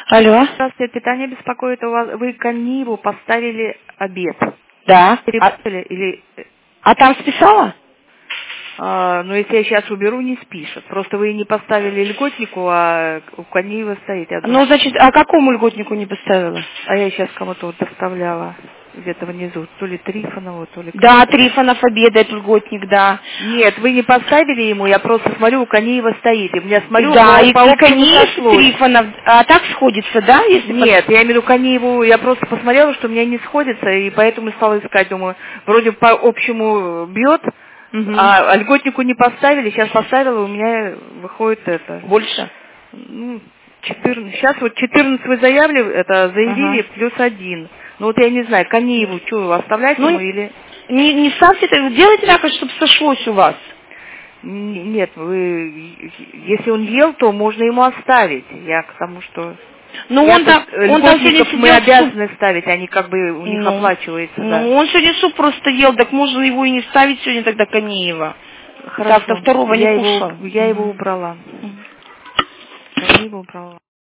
Алло. Здравствуйте, питание беспокоит. У вас вы Каниву поставили обед. Да. Или А там списала? ну если я сейчас уберу, не спишет. Просто вы не поставили льготнику, а у Канива стоит. Ну, значит, а какому льготнику не поставила? А я сейчас кому-то вот доставляла где-то внизу, то ли Трифонову, то ли... Да, Трифонов обедает льготник, да. Нет, вы не поставили ему, я просто смотрю, у Каниева стоит. И у меня смотрю, Да, и по общему Каниев, сословию. Трифонов, а так сходится, да? Если Нет, я имею в виду Каниеву, я просто посмотрела, что у меня не сходится, и поэтому стала искать, думаю, вроде по общему бьет, а льготнику не поставили, сейчас поставила, у меня выходит это. Больше? Ну, 14. Сейчас вот 14 вы заявили, плюс 1. Ну вот я не знаю, Каниеву, что, оставлять ему или... Не ставьте это, делайте так, чтобы сошлось у вас. Нет, если он ел, то можно ему оставить. Я к тому, что... Ну, он там сегодня мы сидел обязаны ставить, они как бы у них оплачивается, да. Ну, он сегодня суп просто ел, так можно его и не ставить сегодня тогда Каниева. Хорошо. Так-то второго не кушал. Я его убрала. Я его убрала.